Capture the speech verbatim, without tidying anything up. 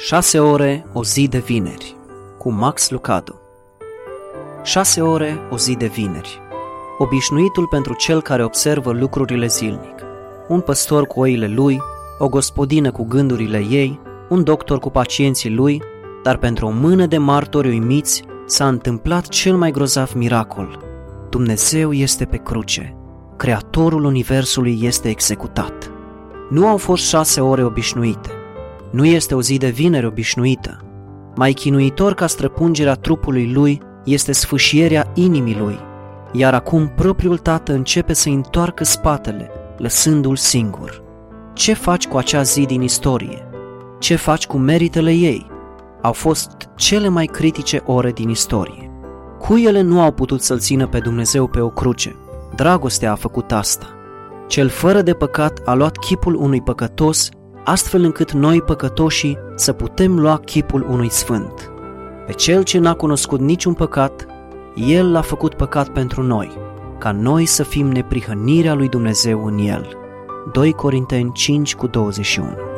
Șase ore, o zi de vineri, cu Max Lucado. Șase ore, o zi de vineri. Obișnuitul pentru cel care observă lucrurile zilnic. Un păstor cu oile lui, o gospodină cu gândurile ei, un doctor cu pacienții lui, dar pentru o mână de martori uimiți s-a întâmplat cel mai grozav miracol. Dumnezeu este pe cruce. Creatorul universului este executat. Nu au fost șase ore obișnuite. Nu este o zi de vineri obișnuită. Mai chinuitor ca străpungerea trupului lui este sfâșierea inimii lui, iar acum propriul tată începe să-i întoarcă spatele, lăsându-l singur. Ce faci cu acea zi din istorie? Ce faci cu meritele ei? Au fost cele mai critice ore din istorie. Cui ele nu au putut să-L țină pe Dumnezeu pe o cruce? Dragostea a făcut asta. Cel fără de păcat a luat chipul unui păcătos, astfel încât noi, păcătoșii, să putem lua chipul unui sfânt. Pe Cel ce n-a cunoscut niciun păcat, El l-a făcut păcat pentru noi, ca noi să fim neprihănirea lui Dumnezeu în El. doi Corinteni cinci cu douăzeci și unu.